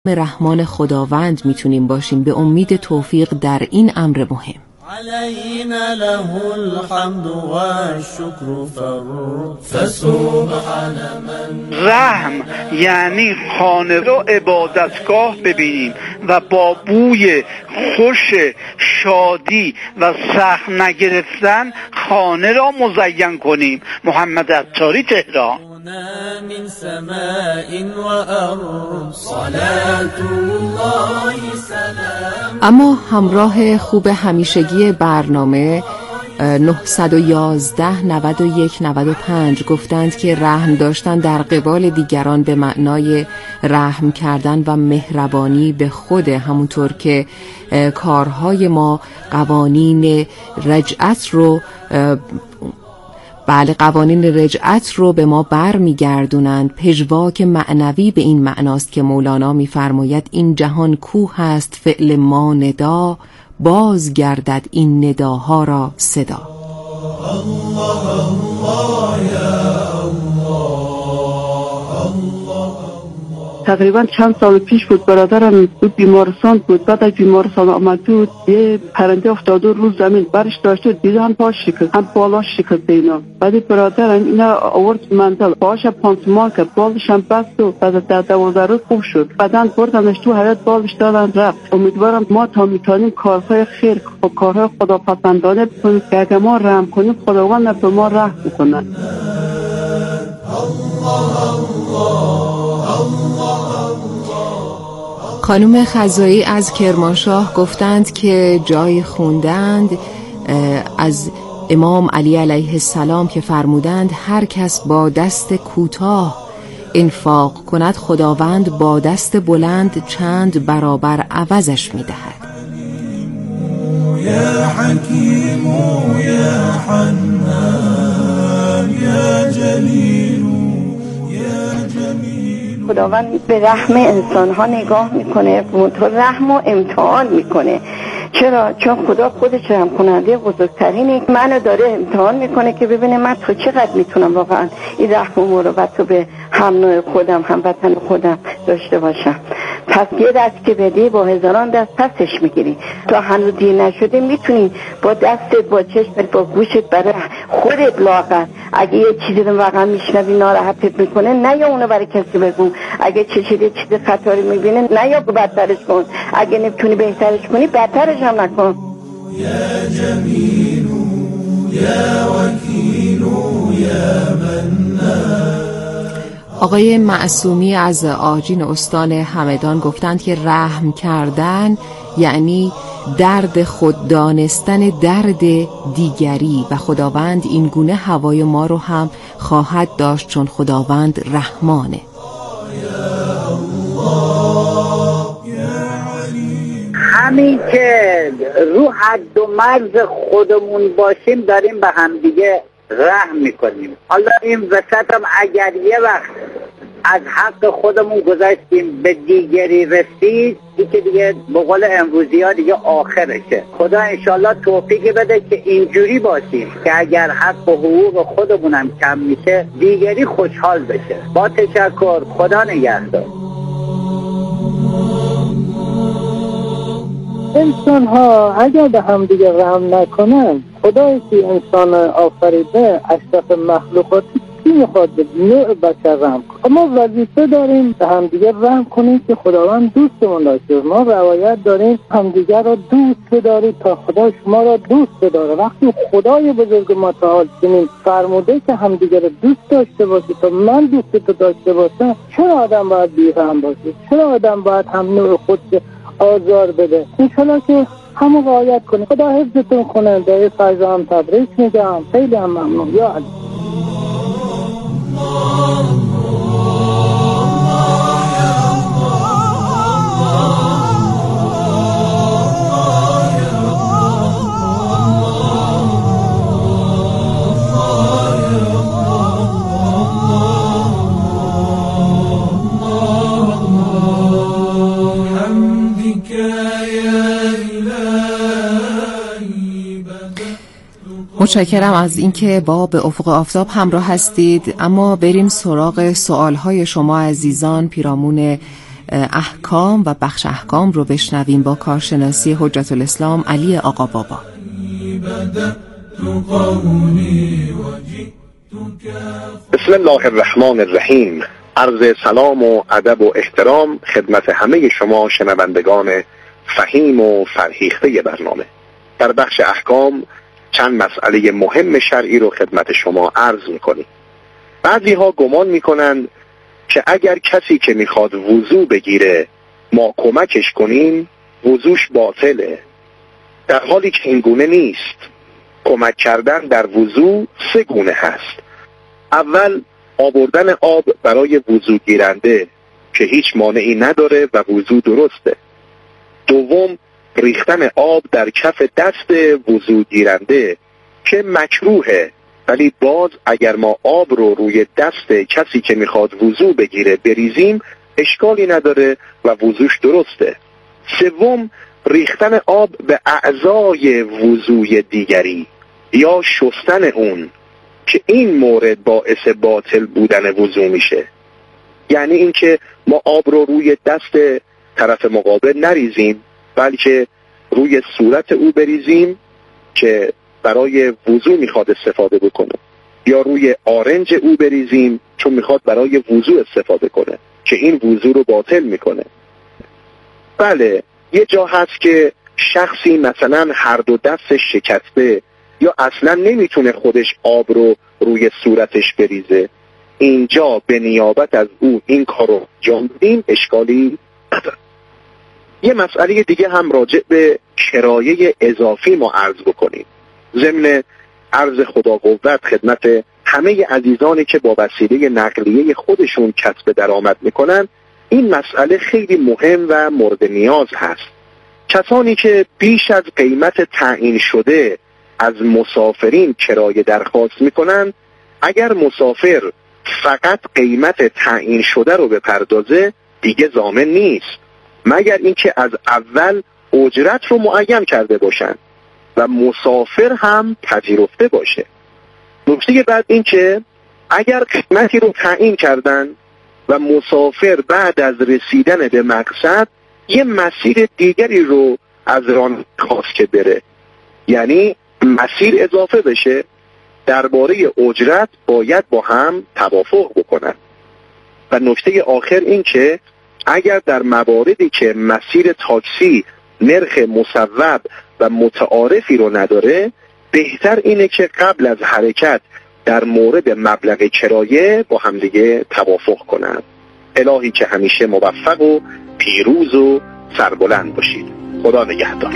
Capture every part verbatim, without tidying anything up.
رحمان خداوند میتونیم باشیم به امید توفیق در این امر مهم. علينا له الحمد والشكر فسبحان من. رحم یعنی خانه رو عبادتگاه ببینیم و با بوی خوش شادی و سخت نگرفتن خانه را مزین کنیم. محمد عطاری، تهران. من سماء وأرض صلاة الله سلام. اما همراه خوب همیشگی برنامه نهصد و یازده نود و یک نود و پنج گفتند که رحم داشتن در قبال دیگران به معنای رحم کردن و مهربانی به خود، همونطور که کارهای ما قوانین رجعت رو بله قوانین رجعت رو به ما بر میگردونند. پژواک معنوی به این معناست که مولانا میفرماید این جهان کوه است فعل ما ندا، باز گردد این نداها را صدا. الله الله یا الله. تقریبا چند سال پیش بود، برادرم بود بیمارستان بود. بعد از بیمارستان آمد بود، یه پرنده افتاد رو زمین، برش داشته دیدن پاش شکست، هم بالاش شکست اینا. بعد برادرم اینا آورد منزل، پاش پانسمان کرد، بالش هم بست و بعد در دوازده روز خوب شد. بعدن بردنش تو حیاط، بالش دادن رفت. امیدوارم ما تا میتونیم کارهای خیر و کارهای خداپسندانه بکنیم که اگه ما رحم کنیم خداوند به ما رحم میکنه. الله الله. خانم خزایی از کرمانشاه گفتند که جای خوندند از امام علی علیه السلام که فرمودند هر کس با دست کوتاه انفاق کند خداوند با دست بلند چند برابر عوضش می‌دهد. یا حکیم یا حنان یا جلیل. خداوند به رحم انسان ها نگاه میکنه، تو رحم و امتحان میکنه. چرا؟ چون خدا خودش رحم کننده بزرگترینه. منو داره امتحان میکنه که ببینه من تو چقدر میتونم واقعا این رحم و مروت رو به هم نوع خودم، هم وطن خودم داشته باشم. پس یه دست که بدی با هزاران دست پسش میگیری. تا هنوز دیر نشده میتونی با دستت، با چشمت، با گوشت برای خودت لاغر اگه یه چیزی رو واقعا میشنوی ناراحتت میکنه، نه یا اونو برای کسی بگو. اگه چشیده چیز خطاری میبینه، نه یا بدترش کن. اگه نمیتونی بهترش کنی، بدترش هم نکن. یا جمیل یا وکیل یا منان. آقای معصومی از آجین استان همدان گفتند که رحم کردن یعنی درد خود دانستن درد دیگری و خداوند این گونه هوای ما رو هم خواهد داشت چون خداوند رحمانه. همین که رو حد و مرز خودمون باشیم داریم به همدیگه رحم میکنیم. حالا این وسط هم اگر یه وقت از حق خودمون گذاشتیم به دیگری رسید، این که دیگه به قول امروزی ها دیگه آخرشه. خدا انشالله توفیق بده که اینجوری باشیم که اگر حق و حقوق خودمونم کم میشه دیگری خوشحال بشه. با تشکر، خدا نگهدار. انسان ها اگر به هم دیگه رحم نکنن، خدایی که انسان آفریده اشرف مخلوقاتی کی میخواد به نوع بشر رحم کنه؟ ما وظیفه داریم به هم دیگه رحم کنیم که خداوند دوستمون داشته. ما روایت داریم همدیگه را دوست بدارید تا خدا شما را دوست بداره. وقتی خدای بزرگ متعال چنین فرموده که همدیگه را دوست داشته باشید تا من دوست تو داشته باشم، چرا آدم باید بی‌رحم باشه؟ چرا آدم باید هم نوع خودش آزار بده؟ انشالله که همون رعایت کنید. خدا حفظتون کنه. در فضا هم تبریک میگم. خیلی هم ممنون. یا علی. متشکرم از اینکه با به افق آفتاب همراه هستید. اما بریم سراغ سوالهای شما عزیزان. پیرامون احکام و بخش احکام رو بشنویم با کارشناسی حجت الاسلام علی آقا بابا. بسم الله الرحمن الرحیم. عرض سلام و ادب و احترام خدمت همه شما شنوندگان فهیم و فرهیخته برنامه. در بخش احکام چند مسئله مهم شرعی رو خدمت شما عرض میکنیم. بعضی ها گمان میکنند که اگر کسی که میخواد وضو بگیره ما کمکش کنیم وضوش باطله، در حالی که این گونه نیست. کمک کردن در وضو سه گونه هست. اول آوردن آب برای وضو گیرنده که هیچ مانعی نداره و وضو درسته. دوم ریختن آب در کف دست وضو گیرنده که مکروهه، ولی باز اگر ما آب رو روی دست کسی که میخواد وضو بگیره بریزیم اشکالی نداره و وضوش درسته. سوم ریختن آب به اعضای وضوی دیگری یا شستن اون که این مورد باعث باطل بودن وضو میشه. یعنی اینکه ما آب رو روی دست طرف مقابل نریزیم بلکه روی صورت او بریزیم که برای وضو میخواد استفاده بکنه، یا روی آرنج او بریزیم چون میخواد برای وضو استفاده کنه که این وضو رو باطل میکنه. بله یه جا هست که شخصی مثلا هر دو دستش شکسته یا اصلا نمیتونه خودش آب رو روی صورتش بریزه، اینجا به نیابت از او این کارو انجام بدیم اشکالی نداره. یه مسئله دیگه هم راجع به کرایه اضافی ما عرض بکنیم. ضمن عرض خدا قوت خدمت همه عزیزانی که با وسیله نقلیه خودشون کسب درآمد میکنن، این مسئله خیلی مهم و مورد نیاز هست. کسانی که بیش از قیمت تعیین شده از مسافرین کرایه درخواست میکنن، اگر مسافر فقط قیمت تعیین شده رو بپردازه دیگه ضامن نیست، مگر اینکه از اول اجرت رو معین کرده باشن و مسافر هم پذیرفته باشه. نکته بعد این که اگر قیمتی رو تعیین کردن و مسافر بعد از رسیدن به مقصد یه مسیر دیگری رو از ران خواست که بره، یعنی مسیر اضافه بشه، درباره اجرت باید با هم توافق بکنن. و نکته آخر این که اگر در مواردی که مسیر تاکسی نرخ مصوب و متعارفی رو نداره، بهتر اینه که قبل از حرکت در مورد مبلغ کرایه با همدیگه توافق کنن. الهی که همیشه موفق و پیروز و سربلند باشید. خدا نگهدار.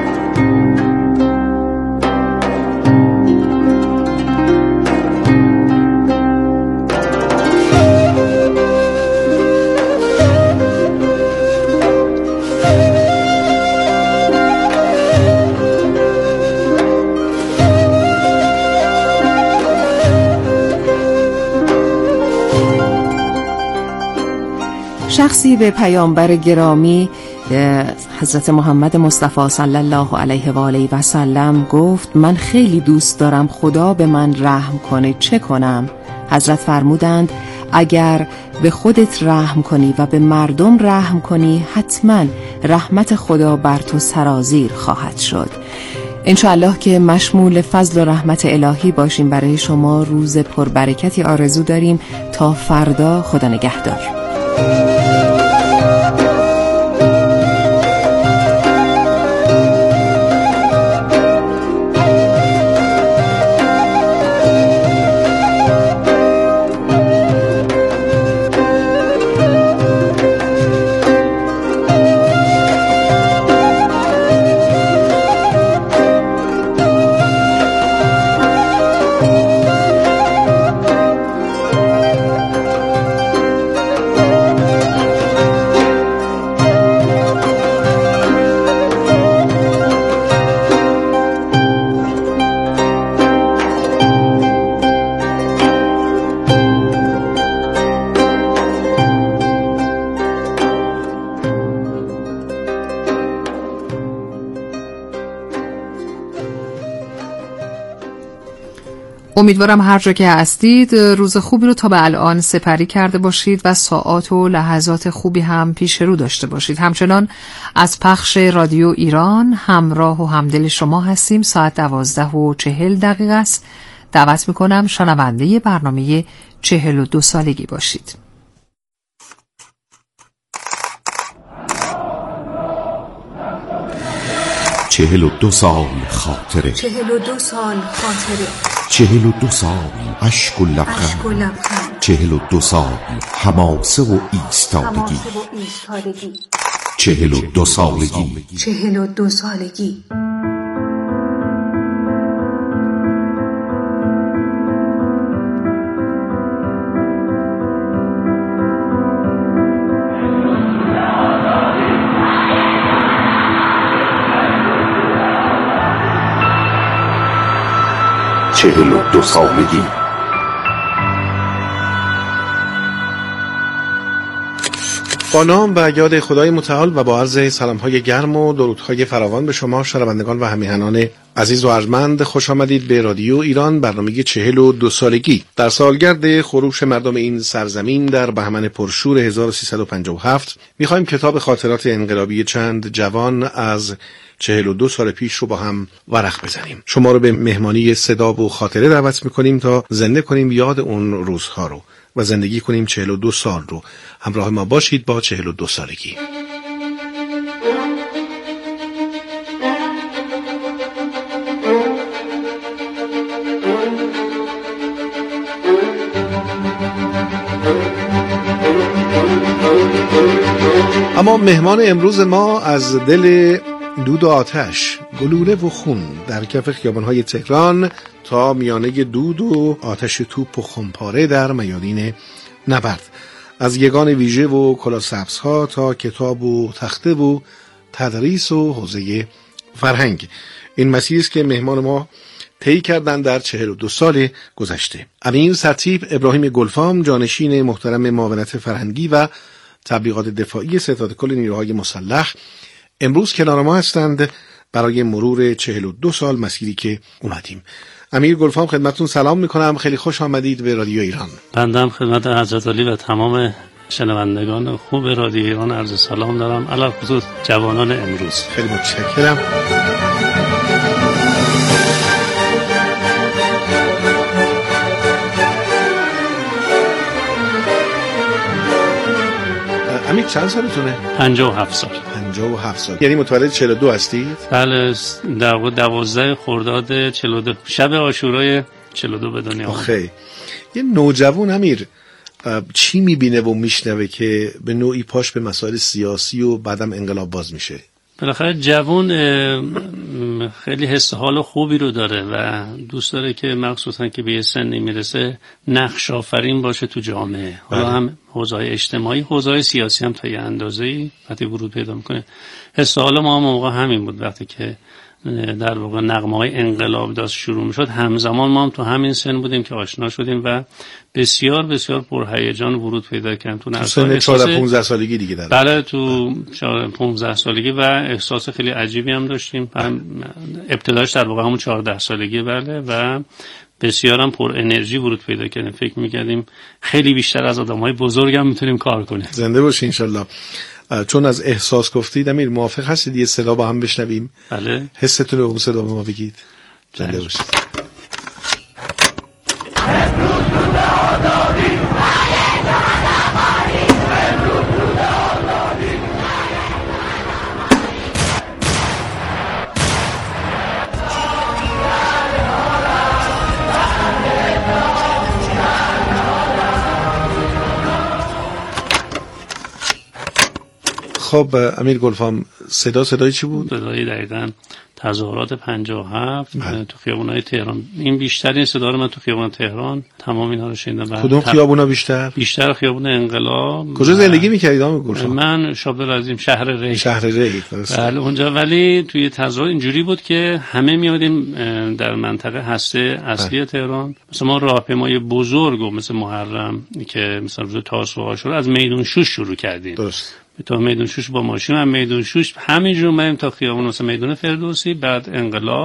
شخصی به پیامبر گرامی حضرت محمد مصطفی صلی الله علیه و آله و سلم گفت من خیلی دوست دارم خدا به من رحم کنه، چه کنم؟ حضرت فرمودند اگر به خودت رحم کنی و به مردم رحم کنی حتما رحمت خدا بر تو سرازیر خواهد شد. انشاءالله که مشمول فضل و رحمت الهی باشیم. برای شما روز پربرکتی آرزو داریم. تا فردا، خدا نگهدار. امیدوارم هر جا که هستید روز خوبی رو تا به الان سپری کرده باشید و ساعات و لحظات خوبی هم پیش رو داشته باشید. همچنان از پخش رادیو ایران همراه و همدل شما هستیم. ساعت دوازده و چهل دقیقه است. دعوت میکنم شنونده برنامه چهل و دو سالگی باشید. چهل و دو سال خاطره، چهل و دو سال خاطره، چهل و دو سال عشق و لبخند، چهل و دو سال حماسه و ایستادگی، چهل و دو سالگی، چهل و دو سالگی. چهل و دو سالگی. با نام و یاد خدای متعال و با عرض سلام‌های گرم و درودهای فراوان به شما شنوندگان و همیهنان عزیز و ارجمند، خوش آمدید به رادیو ایران، برنامه چهل و دو سالگی. در سالگرد خروش مردم این سرزمین در بهمن پرشور هزار و سیصد و پنجاه و هفت می‌خوایم کتاب خاطرات انقلابی چند جوان از چهل و دو سال پیش رو با هم ورق بزنیم. شما رو به مهمانی صدا و خاطره دعوت می‌کنیم تا زنده کنیم یاد اون روزها رو و زندگی کنیم چهل و دو سال رو. همراه ما باشید با چهل و دو سالگی. اما مهمان امروز ما از دل دود و آتش، گلوله و خون در کف خیابان‌های تهران تا میانه دود و آتش توپ و خمپاره در میادین نبرد، از یگان ویژه و کلاه سبزها تا کتاب و تخته و تدریس و حوزه فرهنگ، این مسیری است که مهمان ما طی کردن در چهل و دو سال گذشته. امیر سرتیپ ابراهیم گلفام، جانشین محترم معاونت فرهنگی و تبلیغات دفاعی ستاد کل نیروهای مسلح، امروز کنار ما هستند برای مرور چهل و دو سال مسیری که اومدیم. امیر گلفام خدمتتون سلام میکنم، خیلی خوش آمدید به رادیو ایران. بنده هم خدمت حضرت علی و تمام شنوندگان خوب رادیو ایران عرض سلام دارم، علاوه خصوص جوانان امروز. خیلی متشکرم. امیر چند سالتونه؟ پنجاه و هفت سال. پنجاه و هفت سال. یعنی متولد چهل و دو هستید؟ بله، در واقع دوازده خرداد چهل و دو، شب عاشورای چهل و دو به دنیا آمد. آخه یه نوجوان امیر چی میبینه و میشنوه که به نوعی پاش به مسائل سیاسی و بعدم انقلاب باز میشه؟ بالاخره جوان خیلی حس حال خوبی رو داره و دوست داره که مخصوصا که به یه سنی میرسه نقش آفرین باشه تو جامعه. حالا هم حوزه‌های اجتماعی، حوزه‌های سیاسی هم تا یه اندازه‌ای وقتی ورود پیدا میکنه. حس حال ما هم موقع همین بود، وقتی که در واقع نغمه‌های انقلاب داشت شروع میشد، همزمان ما هم تو همین سن بودیم که آشنا شدیم و بسیار بسیار پرهیجان ورود پیدا کردیم تو سن چهارده پانزده سالگی دیگه در بله تو پانزده سالگی و احساس خیلی عجیبی هم داشتیم. ابتداش در واقع همون چهارده سالگی بله و بسیار هم پر انرژی ورود پیدا کردیم. فکر می‌کردیم خیلی بیشتر از آدم‌های بزرگ هم میتونیم کار کنیم. زنده باشین ان شاءالله. چون از احساس گفتید امیر، موافق هستید یه صدا با هم بشنویم؟ بله. حستون رو اون صدا به ما بگید. زنده باشید. خب امیر گلفام، صدا صدای چی بود؟ صدای دقیقاً تظاهرات پنجاه و هفت تو خیابونای تهران. این بیشترین صدا رو من تو خیابون تهران تمام اینا رو شنیدم. کدوم خیابونا بیشتر؟ بیشتر خیابون انقلاب. کجا زندگی می‌کردید امیر گلفام؟ من شابدالعظیم، شهر ری. شهر ری. بله اونجا، ولی توی تظاهرات اینجوری بود که همه میادیم در منطقه هسته اصلی بله. تهران. مثلا ما راهپیمای بزرگ و مثل محرم که مثلا روز تاسوعا عاشورا از میدون شوش شروع کردیم. درست. تا میدون شوش با ماشین، هم میدون شوش همینجور اومدیم تا خیابون مثلا میدون فردوسی، بعد انقلاب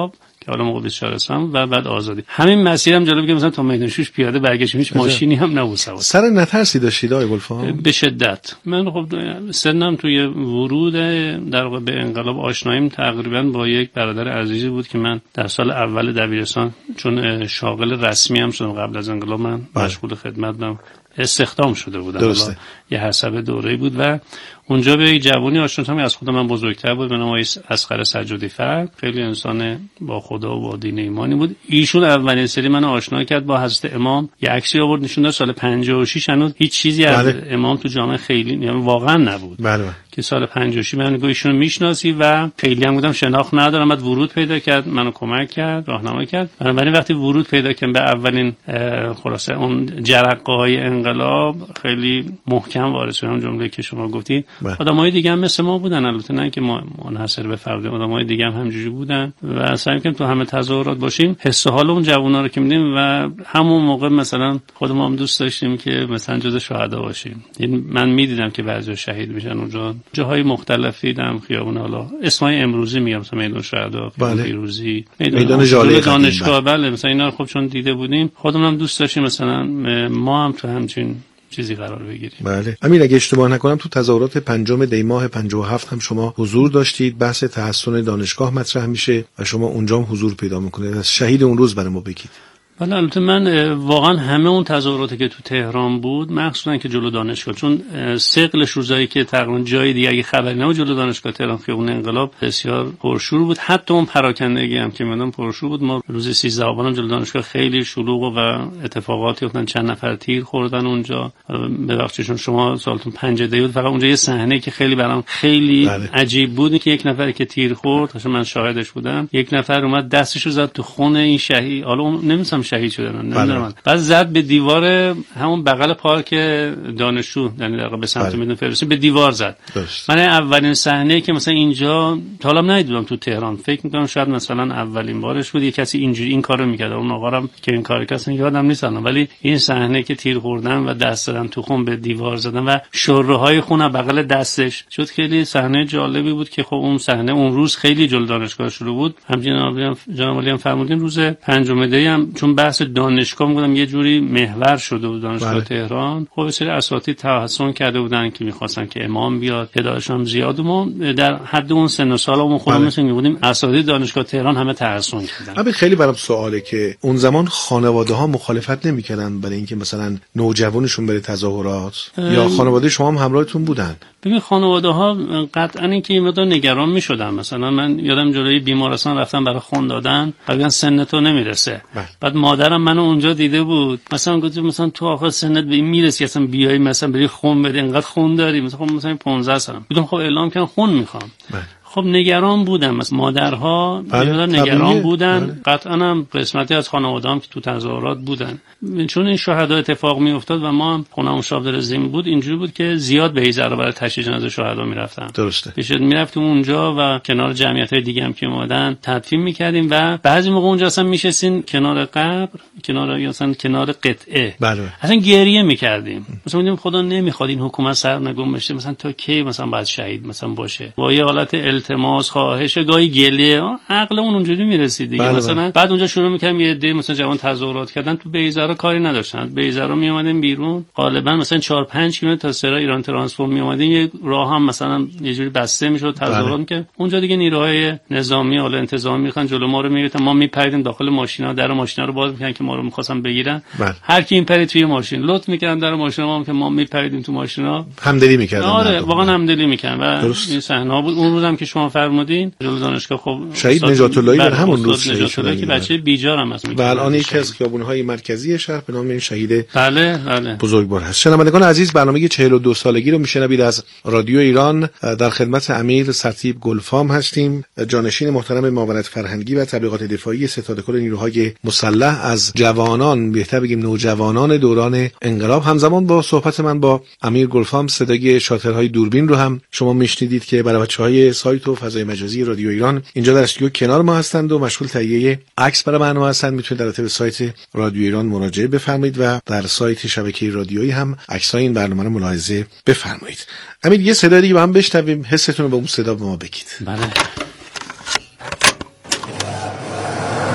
که حالا موقع بیست و چهار اسفند و بعد آزادی. همین مسیرم جالب که مثلا تا میدان شوش پیاده برگشتیم، هیچ ماشینی هم نبود سوار. سر نترسی داشتید آقای گلفام؟ به شدت. من خب سنم توی ورود در واقع به انقلاب آشناییم تقریبا با یک برادر عزیزی بود که من در سال اول دبیرستان چون شاغل رسمی هم شدم قبل از انقلاب، من مشغول خدمت بودم، استخدام شده بودم. درسته. یه حسب دوره‌ای بود و اونجا به یک جوانی آشنا شدم از خودم من بزرگتر بود، به نام اصغر سجادی فرد، خیلی انسان با خدا و با دین ایمانی بود. ایشون اولین سری منو آشنا کرد با حضرت امام، یه عکسی آورد نشون داد سال پنجاه و شش، هنوز هیچ چیزی از بله. امام تو جامعه خیلی یعنی واقعا نبود. بله. که سال پنجاه و شش من گفتم ایشونو میشناسی و خیلی هم بودم شناخت ندارم، بعد ورود پیدا کرد، منو کمک کرد، راهنمایی کرد. بنابراین وقتی ورود پیدا کردم به اولین خلاصه اون جرقه‌های انقلاب خیلی محکم وارد شدم. جمله که شما گفتی آدمای دیگه هم مثل ما بودن، البته نه که ما منحصر به فرد، آدمای دیگه هم همینجوری بودن و سعی کردیم تو همه تظاهرات باشیم، حس و حال اون جوونا رو که می‌دیم و همون موقع مثلا خودمون هم دوست داشتیم که مثلا جزو شهدا باشیم. یعنی من می‌دیدم که بعضی شهید میشن اونجا، جاهای مختلفی دیدم، خیابون، حالا اسمای امروزی میگم مثلا میدان شهدا، پیروزی، میدان ژاله دانشگاه، بله مثلا اینا خب چون دیده بودیم خودمون هم دوست داشتیم مثلا ما هم تو همچین چیزی قرار بگیریم. بله. امیر اگه اشتباه نکنم تو تظاهرات پنجم دی ماه پنجاه و هفت هم شما حضور داشتید، بحث تحسن دانشگاه مطرح میشه و شما اونجا هم حضور پیدا میکنید. از شهید اون روز برای ما بگید. بله البته من واقعا همه اون تظاهراتی که تو تهران بود مخصوصا که جلو دانشگاه، چون ثقلش روزایی که تقریبا جای دیگه اگه خبری نبود جلو دانشگاه تهران خیابون انقلاب بسیار پرشور بود، حتی اون پراکندگی هم که میدونم پرشور بود. ما روز سیزده آبان جلو دانشگاه خیلی شلوغ و اتفاقاتی افتادن، چند نفر تیر خوردن اونجا. ببخشید چون شما سالتون پنجاه دی بود، فقط اونجا یه صحنه که خیلی برام خیلی بله. عجیب بود که یک نفری که تیر خورد، من شاهدش بودم، یک نفر اومد دستشو زد تو خون این شهید، حالا نمی‌دونم شهید شدن نمیدونم، بعد زد به دیوار همون بغل پارک دانشجو، یعنی در به سمت میدان فردوسی به دیوار زد. درست. من اولین صحنه که مثلا اینجا تا حالا ندیدم تو تهران، فکر می‌کنم شاید مثلا اولین بارش بود یه کسی اینجوری این کارو می‌کرد. اون آقا که این کارو کردن یادم نیست الان، ولی این صحنه که تیر خوردن و دست زدن تو خون به دیوار زدن و شره‌های خون بغل دستش شد، خیلی صحنه جالبی بود که خب اون صحنه اون روز خیلی جلو دانشگاه شروع بود. همچنین جناب علی هم فرمودین روز پنجم دی هم چون بحث دانشگاه میگم یه جوری محور شده بود دانشگاه بله. تهران، خب سری اساتید تحسن کرده بودن که می‌خواستن که امام بیاد، تعدادش هم زیاد، ما در حد اون سن و سالمون خودمون مثلا می‌بودیم اساتید دانشگاه تهران همه تحسن کردن. البته خیلی برام سواله که اون زمان خانواده‌ها مخالفت نمی‌کردن برای اینکه مثلا نوجوانشون بره تظاهرات یا خانواده شما هم همراهتون بودن؟ ببین خانواده‌ها قطعاً اینکه این مقدار نگران می‌شدن. مثلا من یادم جلوی بیمارستان رفتم برای خون دادن، بعدن سن تو نمیرسه. بله. بعد مادرم منو اونجا دیده بود، مثلا گفت مثلا تو آخر سنت به این میرسی اصلا بیای مثلا بری خون بده، اینقدر خون داری، مثلا خب مثلا پانزده سالم بودم، خب اعلام کردم خون میخوام. بله. خب نگران بودم، مثلا مادرها بله. نگران بودن. بله. قطعا هم قسمتی از خانواده‌ام که تو تظاهرات بودن، چون این شهدا اتفاق میافتاد و ما خونمون شاهدار زمین بود، اینجوری بود که زیاد به ایزر برای تشییع جنازه شهدا میرفتم. درسته. پیش میرفتیم اونجا و کنار جمعیت‌های دیگه هم که اومدن تدفین میکردیم و بعضی موقع اونجا اصلا میشستیم کنار قبر، کنار یا مثلا کنار قطعه. بله. اصلا گریه میکردیم. مثلا میگیم خدا نمیخواد این حکومت سر نگم بشه، مثلا تا کی مثلا بعد شهید مثلا باشه. با یه حالت التماس، خواهش، گاهی گله، عقلمون اونجوری میرسید دیگه. بله مثلا بله. بعد اونجا شروع میکردیم یه عده مثلا جوان تظاهرات کردن، تو بیزارا کاری نداشتن، بیزارا می اومدن بیرون، غالبا مثلا چهار پنج کیلومتر تا سرای ایران ترانسفورم می اومدن، یه راه هم مثلا یه جوری بسته میشد تظاهرات که اونجا دیگه نیروهای نظامی حالا انتظامی میخوان جلو ما رو میگرفتن، ما میپریدیم داخل ماشینا، در ماشینا رو باز میکنن که ما رو میخواستن بگیرن. بله. هر کی این پرید توی ماشین لطف میکردن در ماشینا، ما هم که ما میپریدیم تو ماشینا همدلی میکردن. آره واقعا همدلی میکردن و درست. این صحنه بود اون روزم که شما فرمودین جلو دانشگاه. خب شهید نجات اللهی در همون روز شهید شدن که بچه بیجار هم هست و الان یکی از خیابون‌های مرکزی شهر به نام این شهید بله بله بزرگوار هست. شنوندگان عزیز، برنامه چهل و دو سالگی رو میشنوید از رادیو ایران. در خدمت امیر سرتیپ گلفام هستیم، جانشین محترم معاونت فرهنگی و تبلیغات دفاعی ستاد کل نیروهای مسلح، از جوانان، بهتر بگیم نوجوانان دوران انقلاب. همزمان با صحبت من با امیر گلفام صدای شاترهای دوربین رو هم شما میشنیدید که برای بچه‌های سایت و فضای مجازی رادیو ایران اینجا در استودیو کنار ما هستند و مشغول تهیه عکس برای برنامه هستند. میتونید در طریق سایت رادیو ایران مراجعه بفرمایید و در سایت شبکه رادیویی هم عکسای این برنامه رو ملاحظه بفرمایید. امیر یه صدای دیگه با هم بشنویم، حستون رو با اون صدا به ما بگید. بله.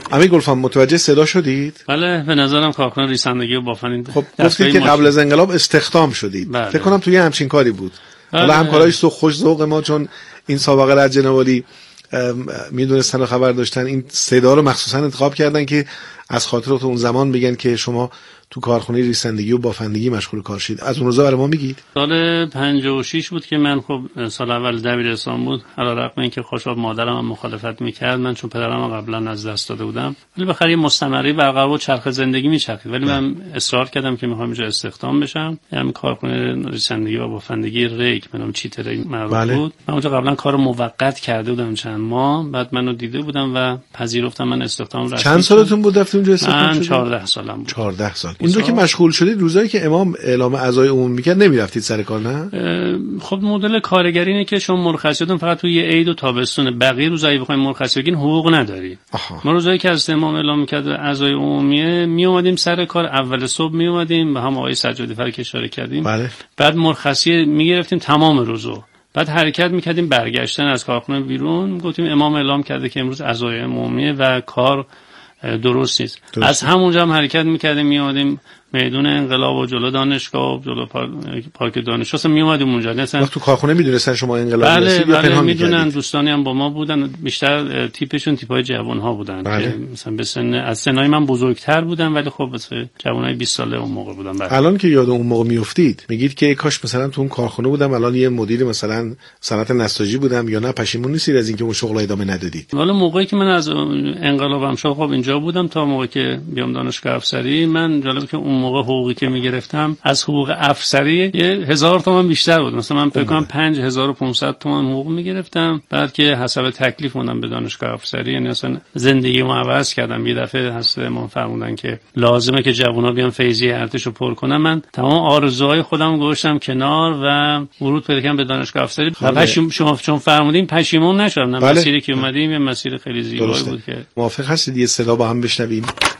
امیر گلفام متوجه صدا شدید؟ بله به نظرم کارکنان ریسندگی و بافندگی خب گفتید که قبل از انقلاب استخدام شدید. بله. فکر کنم توی همچین کاری بود. بله. حالا همکارای سو خوش ذوق ما چون این سابقه را جناب عالی میدونستن و خبر داشتن این صدا رو مخصوصا انتخاب کردن که از خاطرات اون زمان بگن که شما تو کارخونه ریسندگی و بافندگی مشغول کار شید. از اون روزا برای ما میگید؟ سال پنجاه و شش بود که من خب سال اول دبیرستان بود، علیرغم اینکه خوشحال مادرم هم مخالفت میکرد، من چون پدرم قبلا از دست داده بودم ولی بخاطر یه مستمری برقرار و چرخ زندگی میچرخید، ولی من اصرار کردم که میخوام اینجا استخدام بشم. یعنی کارخونه ریسندگی و بافندگی ریک منم چیتره معروف بله. بود. من اونجا قبلا کار موقت کرده بودم چند ماه، بعد منو دیده بودم و پذیرفتم من استخدام رسمی. چند سالتون بود رفتید اونجا استخدام شدید؟ چهارده سالم بود. چهارده سال. اونجا که مشغول شدید روزایی که امام اعلام عزای عموم میکرد نمیرفتید سر کار نه؟ خب مدل کارگری اینه که شما مرخصیتون فقط توی عید و تابستونه، بقیه روزایی بخواید مرخصی بگیرین حقوق نداری. ما روزایی که از امام اعلام میکرد عزای عمومیه می اومدیم سر کار، اول صبح می اومدیم با هم آقای سجادی فر که اشاره کردیم. بله. بعد مرخصی میگرفتیم تمام روزو. بعد حرکت میکردیم برگشتن از کارخونه بیرون، گفتیم امام اعلام کرده که امروز عزای عمومیه و کار درست نیست. درست. از همونجا هم حرکت میکردیم میادیم میدون انقلاب و جلو دانشگاه و جلو پارک دانشگاه اصلا می اومدیم اونجا. وقت تو کارخونه میدونستن شما انقلابی بله هستید یا بله پنهان میدونن می‌کردید؟ دوستانی هم با ما بودن، بیشتر تیپشون تیپای جوان‌ها بودن بله. که مثلا به سن از سنای من بزرگتر بودن ولی خب مثلا جوانای بیست ساله اون موقع بودن بله. الان که یاد اون موقع میافتید میگید که کاش مثلا تو اون کارخونه بودم الان یه مدیر مثلا صنعت نساجی بودم، یا نه پشیمون نیستید از اینکه اون شغل ادامه ندادید؟ والا موقعی که من از انقلابم شد خب اینجا بودم تا موقعی که بیام دانشگاه افسری. من جالب که اون موقع حقوقی که میگرفتم از حقوق افسری یه هزار تومان بیشتر بود. مثلا من فکر کنم پنج هزار و پانصد تومان حقوق میگرفتم. بعد که حسب تکلیف موندم به دانشگاه افسری، یعنی اصلا زندگیمو عوض کردم. یه دفعه هست ما فرمودن که لازمه که جوونا بیان فیضیه ارتشو پر کنن. من تمام آرزوهای خودم گذاشتم کنار و ورود پیدا کردم به دانشگاه افسری. پشیم شما چون فرمودین پشیمون نشدم. بله. مسیری که اومدیم یه مسیر خیلی زیبایی بود که موافق هستید یه صدا با هم بشنویم؟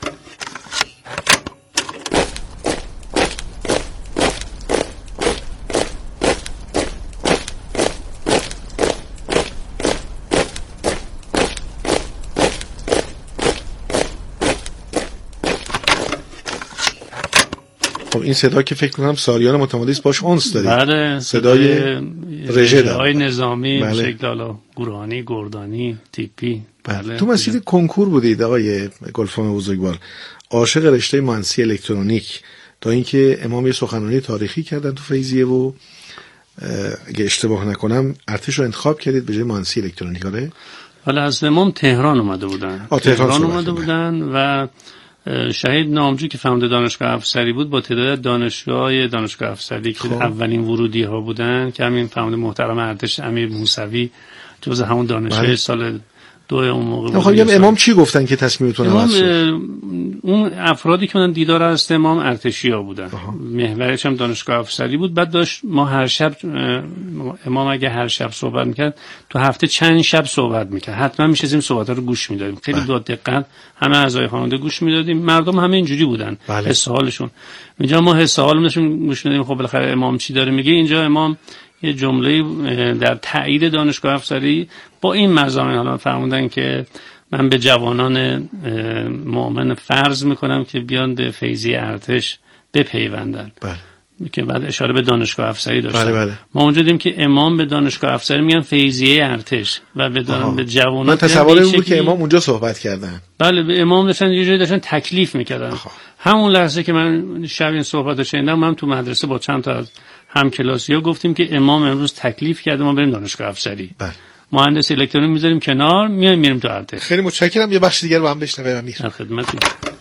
این صدا که فکر کنم سالیان متمادی باش اونس دارید. بله صدای رژه داره، نظامی بله. شکل حالا گورانی، گردانی، تیپی بله. بله. تو مسیر کنکور بودید آقای گلفام بزرگوار، عاشق رشته مهندسی الکترونیک، تا اینکه امام یه سخنرانی تاریخی کردن تو فیضیه و اگه اشتباه نکنم ارتش رو انتخاب کردید به جای مهندسی الکترونیک. آره حالا از امام تهران اومده بودن. آه تهران, تهران اومده بودن و شهید نامجو که فهمده دانشگاه افسری بود با تعداد دانشجوهای دانشگاه افسری که خب. اولین ورودی ها بودن که همین فهمده محترم ارتش امیر موسوی جز همون دانشجوی سال دو اون موقع بود. خب امام چی گفتن که تصمیمتون عوض شد؟ اون افرادی که من دیدار از امام ارتشیا بودن. محورش هم دانشگاه افسری بود. بعد داشت ما هر شب امام اگه هر شب صحبت میکرد تو هفته چند شب صحبت میکرد. حتما میشستیم صحبت‌ها رو گوش میدادیم. خیلی با دقت همه اعضای خانواده گوش میدادیم. مردم همه اینجوری بودن. بله. حس حالشون. اینجا ما حس حالمون داشتیم گوش میدادیم. خب بالاخره امام چی داره میگه. اینجا امام یه جمله در تایید دانشگاه افسری با این مضامین حالا فرمودن که من به جوانان مؤمن فرض میکنم که بیان به فیضیه ارتش بپیوندن. بله. که بعد اشاره به دانشگاه افسری داشتن. بله بله. ما اونجا دیدیم که امام به دانشگاه افسری میگن فیضیه ارتش و به دان... به جوانان. من تصور این بود که امام اونجا صحبت کردن. بله به امام داشتن یه جوری داشتن تکلیف میکردن. همون لحظه که من شب این صحبت رو شنیدم من تو مدرسه با چند تا از هم کلاسی‌ها گفتیم که امام امروز تکلیف کرده ما بریم دانشگاه افسری. بله. مهندس الکترونیک میذاریم کنار، میایم میریم تو ارتش. خیلی متشکرم. یه بخش دیگه رو هم بشنویم امیر. در خدمتتون.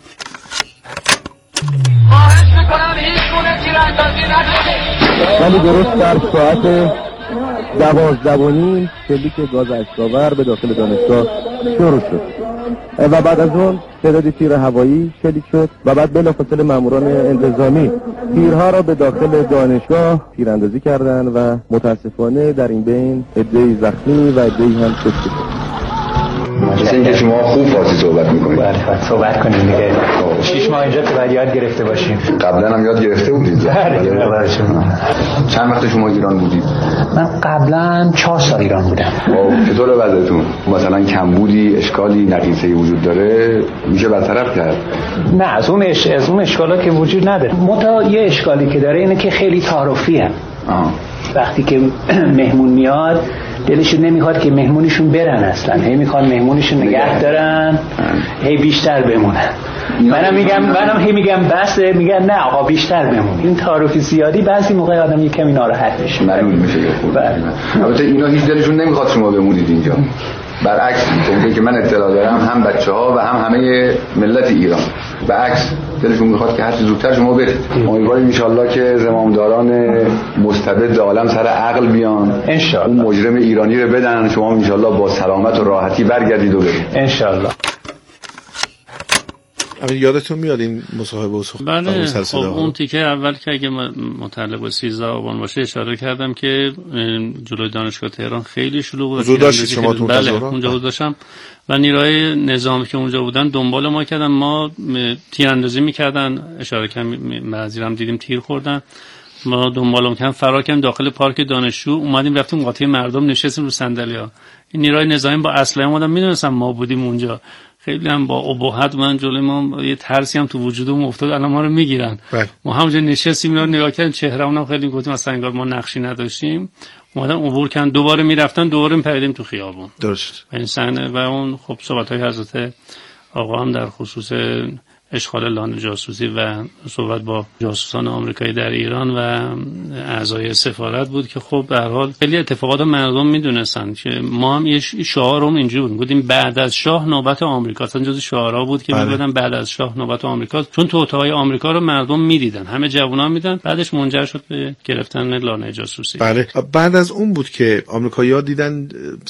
خواهش می‌کنم هیچ گونه تیراندازی نکنید. ولی درست در ساعت دوازده و نیم شلیک گاز اشک‌آور به داخل دانشگاه شروع شد و بعد از اون تعدادی تیر هوایی شلیک شد و بعد بلافاصله ماموران انتظامی تیرها را به داخل دانشگاه تیراندازی کردند و متاسفانه در این بین عده‌ای زخمی و عده‌ای هم کشته شد. مثل اینکه شما خوب فارسی صحبت میکنید. بله صحبت کنیم دیگه. شش ماه اینجا که بعد یاد گرفته باشیم. قبلا هم یاد گرفته بودید؟ بله. چند وقت شما ایران بودید؟ من قبلا چهار سال ایران بودم. چطور وضعیتون؟ مثلا کمبودی، اشکالی، نقیصه‌ای وجود داره؟ میشه برطرف کرد؟ نه از اون اش... از اون اشکالا که وجود نداره. متا یه اشکالی که داره اینه که خیلی تعارفیه. وقتی که مهمون میاد دلشون نمیخواد که مهمونشون برن، اصلا هی میخوان مهمونشون نگه دارن، هی بیشتر بمونن. منم میگم منم هی میگم بس، میگن نه آقا بیشتر بمون. این تعارفی زیادی بعضی موقع آدم یه کمی ناراحت میشه. معلوم میشه. البته اینا هیچ دلشون نمیخواد شما بمونید اینجا. برعکس طوری که من اطلاع دارم هم بچه‌ها و هم همه ملت ایران برعکس دلشون میخواد که هر چه زودتر شما برید. امیدواریم ان شاءالله که زمامداران مستبد عالم سر عقل بیان، ان شاءالله اون مجرم ایرانی رو بدن، شما ان شاءالله با سلامت و راحتی برگردید و برید ان شاءالله. همین یادتون میاد این مصاحبه و بله خب اون تیکه اول که اگه متعلق به سیزده آبان باشه اشاره کردم که جلوی دانشگاه تهران خیلی شلوغ بود. حضور داشتید شما تو بله اونجا حضور داشتم و نیروهای نظامی که اونجا بودن دنبال ما کردن، ما تیراندازی میکردن، اشاره کردم معذرم دیدیم تیر خوردن، ما دنبالم کردن، فرار کردیم داخل پارک دانشجو، اومدیم رفتیم قاطی مردم نشستیم رو صندلی‌ها. این نیروهای نظامی با اسلحه اومدن، میدونستم ما بودیم اونجا، خیلی هم با ابهت من جلوی ما یه ترسی هم تو وجودمون افتاد الان ما رو میگیرن. ما همونجا نشستیم اینا نگاه کردن چهرهمون خیلی گفتیم اصلا انگار ما نقشی نداشتیم، اومدن عبور کردن دوباره میرفتن دوباره میپریدیم تو خیابون. درست. این صحنه و اون خب صحبت‌های حضرت آقا هم در خصوص اشغال لانه جاسوسی و صحبت با جاسوسان آمریکایی در ایران و اعضای سفارت بود که خب به هر حال خیلی اتفاقات مردم میدونستن که ما هم یه شعارم اینجوری بود، گفتیم بعد از شاه نوبت آمریکا، اصلا جز شعارها بود که میگفتن بعد از شاه نوبت آمریکا، چون توطئه‌های آمریکا رو مردم میدیدن، همه جوونا میدیدن، بعدش منجر شد به گرفتن لانه جاسوسی. بله بعد از اون بود که آمریکایی‌ها دیدن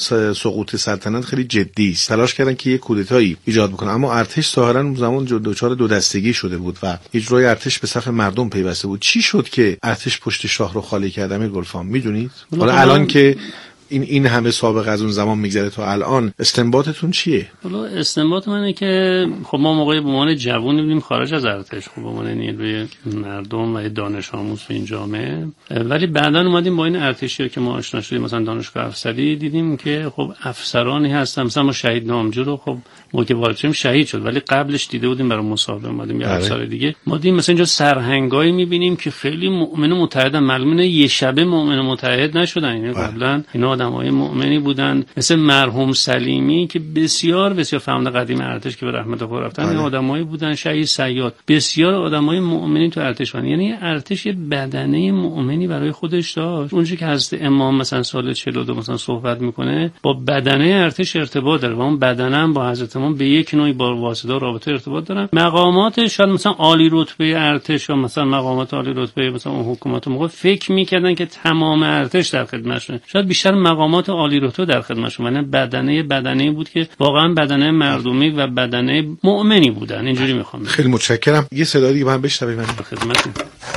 سقوط سلطنت خیلی جدی است، تلاش کردن که یک کودتایی ایجاد بکنن، اما ارتش ظاهراً اون زمان دچار دو دستگی شده بود و اجرای ارتش به صف مردم پیوسته بود. چی شد که ارتش پشت شاه رو خالی کرد امیر گلفام میدونید؟ حالا الان که این این همه سابقه از اون زمان میگذره تا الان استنباطتون چیه؟ حالا استنباط منه که خب ما موقعی به عنوان جوون بودیم خارج از ارتش، خب به عنوان نیروی مردم و دانش آموز تو این جامعه، ولی بعداً اومدیم با این ارتشی که ما آشنا شدیم مثلا دانشگاه افسری دیدیم که خب افسرانی هستن، مثلا ما شهید نامجو رو خب موقع وارد شدیم شهید شد، ولی قبلش دیده بودیم برای مصاحبه اومدیم یه افسر دیگه، ما دیدیم مثلا اینجا سرهنگایی میبینیم که خیلی مؤمن و متحدن، معلومه یه شبه مؤمن و متحد نشدن، یعنی قبلا اینا آدمای مؤمنی بودن مثل مرحوم سلیمی که بسیار بسیار فهمده قدیم ارتش که به رحمت خدا رفتن، این آدمایی بودن، شهید صیاد، بسیار آدمای مؤمنی تو ارتش بودن، یعنی ارتش یه بدنه مؤمنی برای خودش داشت. اونجوری که حضرت امام مثلا سال چهل و دو مثلا صحبت میکنه با بدنه ارتش ارتباط داره و اون بدنه هم با حضرت امام به یک نوعی با واسطه رابطه ارتباط دارن. مقامات شاید مثلا عالی رتبه ارتش یا مثلا مقامات عالی رتبه مثلا اون حکومت موقع فکر میکردن که تمام ارتش در خدمتشونه، شاید بیشتر مقامات عالی رتبه در خدمتشون، یعنی بدنه بدنه بود که واقعا بدنه مردمی و بدنه مؤمنی بودن. اینجوری میخوام. خیلی متشکرم. یه صدای دیگه من بشنویم. من خدمتتون.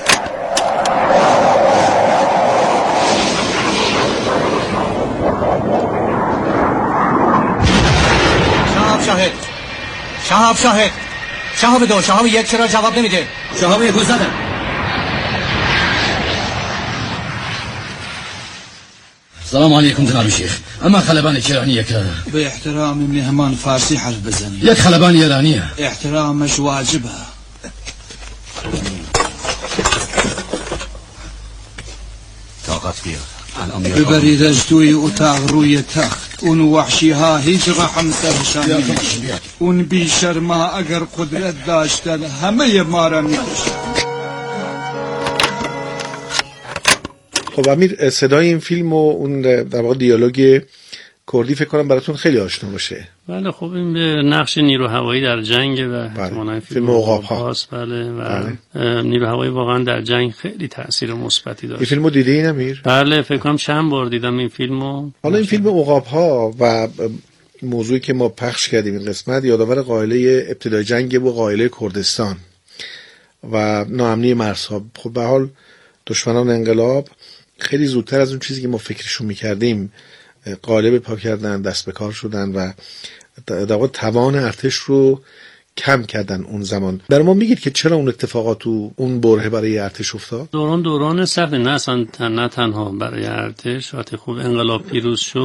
شاهد شهاب شاهد شهاب دو شهاب یک چرا جواب نمیده؟ شهاب یک زدن. سلام علیکم جناب شیخ، اما خلبان ایرانیه که به احترام مهمان فارسی حرف بزنی. یک خلبان ایرانیه احترامش واجبه. طاقت بیار ببریدش توی اتاق روی تخت، اون وحشی ها هیچ رحم سرشان نمیشه، اون بیشرما اگر قدرت داشتن همه ما را میکشن. خب امیر صدای این فیلم و اون در واقع دیالوگ کردی فکر کنم براتون خیلی آشنا باشه. بله خب این به نقش نیرو هوایی در جنگ و بله. فیلم عقاب‌ها. بله و بله. نیرو هوایی واقعا در جنگ خیلی تاثیر مثبتی داشت. این فیلمو دیدی امیر؟ بله فکر کنم چند بار دیدم این فیلمو. حالا این فیلم عقاب‌ها و موضوعی که ما پخش کردیم این قسمت یادآور قائله ابتدای جنگ و قائله کردستان و ناامنی مرزها. خب به حال دشمنان انقلاب خیلی زودتر از اون چیزی که ما فکرشون می‌کردیم قالب پا کردن، دست به کار شدن و در واقع توان ارتش رو کم کردن اون زمان. برای ما میگید که چرا اون اتفاقات تو اون برهه برای ارتش افتاد؟ دوران دوران سخت، نه اصلا نه تنها برای ارتش. وقتی خوب انقلاب پیروز شد